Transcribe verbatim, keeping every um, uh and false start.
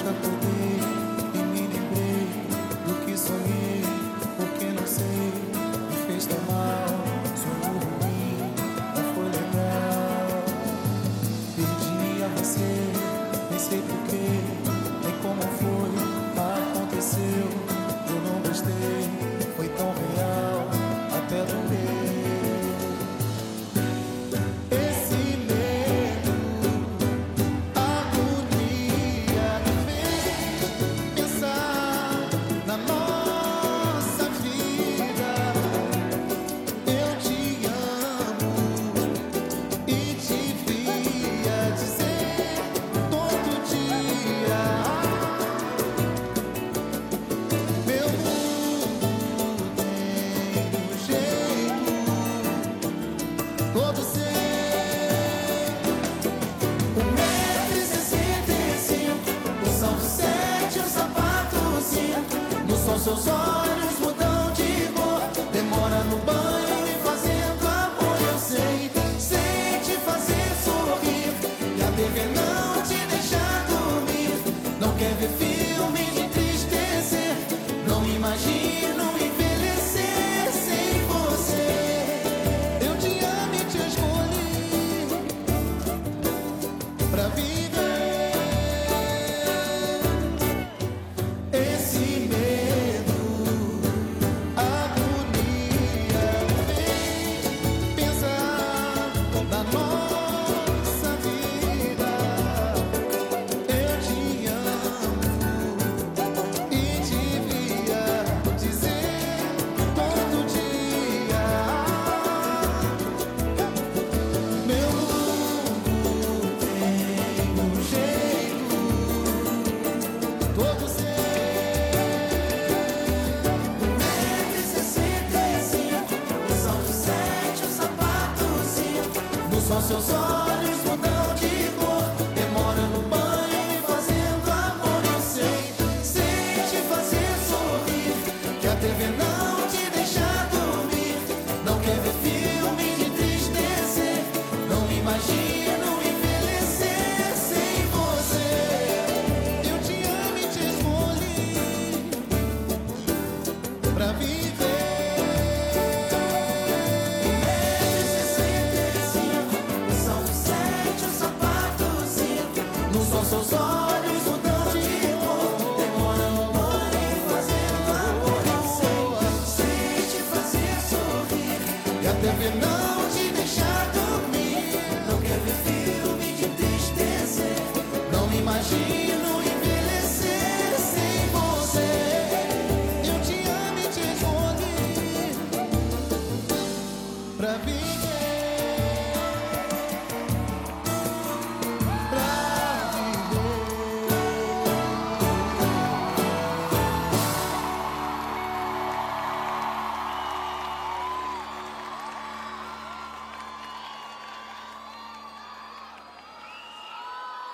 acordei e me lembrei do que sonhei, porque não sei, me fez tão mal. Sonho ruim, não foi legal. Perdi a você, nem sei porquê, nem como foi, aconteceu. Eu não gostei, foi tão real, até doer. Seus olhos mudam de cor, demora no banho e fazendo amor. Eu sei, sei te fazer sorrir, e a T V não te deixa dormir, não quer ver